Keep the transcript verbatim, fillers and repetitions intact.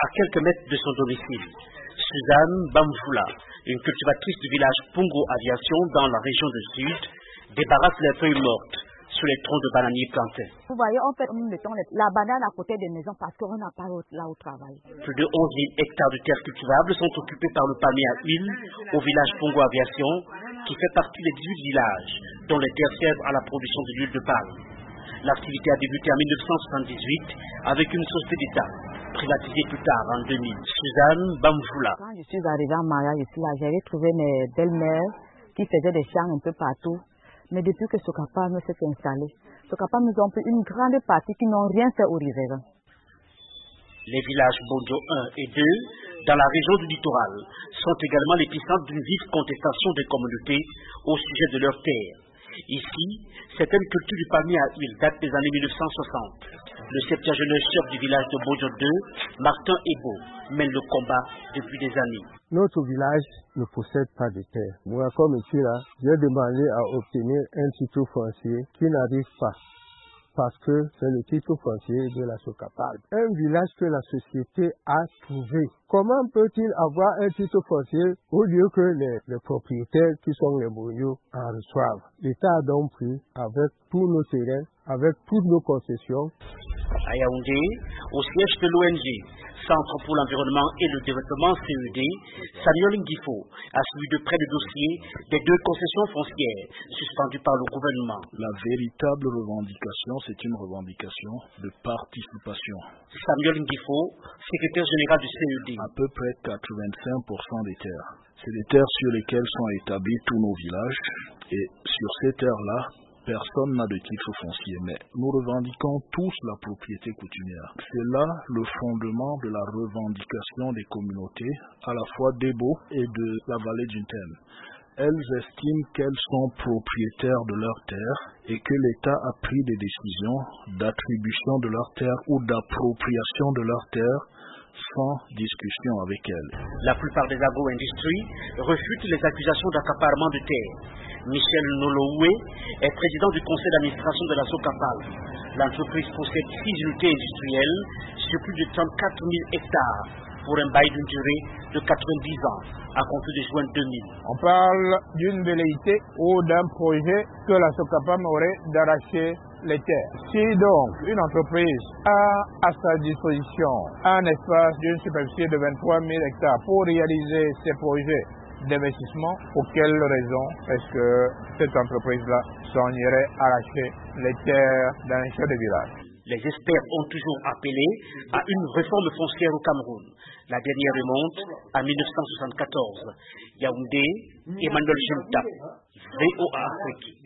à quelques mètres de son domicile. Suzanne Bamfoula, une cultivatrice du village Pungo Aviation dans la région du Sud, débarrasse les feuilles mortes sur les troncs de bananiers plantés. Vous voyez, en fait, nous mettons la banane à côté des maisons parce qu'on n'a pas là au travail. Plus de onze mille hectares de terres cultivables sont occupés par le palmier à huile au village Pungo Aviation, qui fait partie des dix-huit villages dont les terres servent à la production de l'huile de palme. L'activité a débuté en mille neuf cent soixante-dix-huit avec une société d'État, privatisée plus tard en deux mille. Suzanne Bamfoula. Quand je suis arrivée à Maya, ici, là, j'avais trouvé mes belles-mères qui faisaient des champs un peu partout. Mais depuis que Sokapa s'est installé, Sokapa nous ont pris une grande partie qui n'ont rien fait au riverain. Les villages Bonjo un et deux, dans la région du littoral, sont également l'épicentre d'une vive contestation des communautés au sujet de leurs terres. Ici, certaines cultures du palmier à huile datent des années mille neuf cent soixante. Le septuagénaire chef du village de Bonjo deux, Martin Ebo, mène le combat depuis des années. Notre village ne possède pas de terre. Moi, comme ici là, j'ai demandé à obtenir un titre foncier qui n'arrive pas. Parce que c'est le titre foncier de la Sokapa. Un village que la société a trouvé. Comment peut-il avoir un titre foncier au lieu que les, les propriétaires qui sont les moyens en reçoivent? L'État a donc pris avec tous nos terrains, avec toutes nos concessions. À Yaoundé, au siège de l'O N G, Centre pour l'environnement et le développement C E D, Samuel Ngifo a suivi de près le dossier des deux concessions foncières suspendues par le gouvernement. La véritable revendication, c'est une revendication de participation. Samuel Ngifo, secrétaire général du C E D. À peu près quatre-vingt-cinq pour cent des terres. C'est des terres sur lesquelles sont établis tous nos villages. Et sur ces terres-là, personne n'a de titre foncier, mais nous revendiquons tous la propriété coutumière. C'est là le fondement de la revendication des communautés, à la fois d'Ebo et de la vallée d'Untène. Elles estiment qu'elles sont propriétaires de leurs terres et que l'État a pris des décisions d'attribution de leurs terres ou d'appropriation de leurs terres sans discussion avec elles. La plupart des agro-industries refutent les accusations d'accaparement de terres. Michel Nolooué est président du conseil d'administration de la Sokapal. L'entreprise possède six unités industrielles sur plus de trente-quatre mille hectares pour un bail d'une durée de quatre-vingt-dix ans à compter de juin deux mille. On parle d'une velléité ou d'un projet que la Sokapam aurait d'arracher les terres. Si donc une entreprise a à sa disposition un espace d'une superficie de vingt-trois mille hectares pour réaliser ses projets d'investissement, pour quelle raison est-ce que cette entreprise-là s'en irait arracher les terres d'un chef de village? Les experts ont toujours appelé à une réforme foncière au Cameroun. La dernière remonte à mille neuf cent soixante-quatorze. Yaoundé, Emmanuel Jemtap, V O A Afrique.